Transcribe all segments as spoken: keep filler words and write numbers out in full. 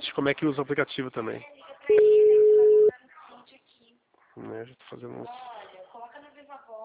seguinte, como é que usa o aplicativo também. Né, já tô fazendo uns... Olha, coloca na viva voz.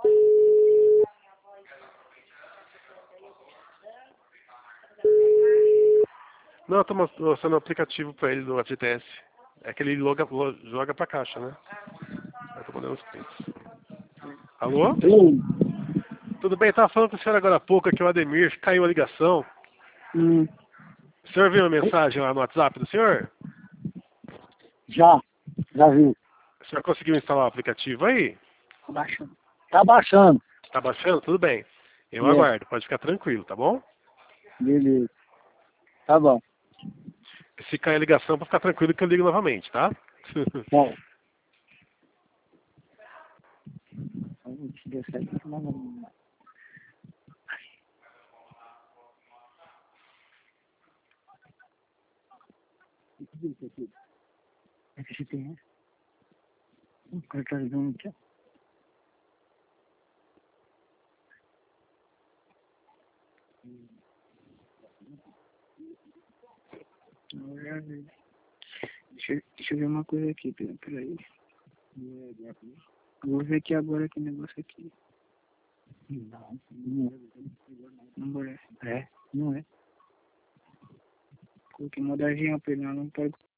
Não, eu tô mostrando o aplicativo pra ele do F G T S. É que ele loga, lo- joga pra caixa, né? Eu tô mandando os prints. Alô? Sim. Tudo bem? Tava falando com o senhor agora há pouco aqui, o Ademir, caiu a ligação. Hum, O senhor viu a mensagem lá no WhatsApp do senhor? já, já vi. O senhor conseguiu instalar o aplicativo aí? Tá baixando. Tá baixando. Tá baixando? Tudo bem. Eu É, aguardo, pode ficar tranquilo, tá bom? beleza. Tá bom. Se cair a ligação, pra ficar tranquilo que eu ligo novamente, tá? Bom. Deixa eu ver se não. É que você tem, né? O cara tá ligando aqui, ó. Deixa, eu- deixa eu ver uma coisa aqui, pera- peraí. Vou ver aqui agora que negócio aqui. Não, não é. Não é. É, não é. Coloquei modadinha pra ele, não pode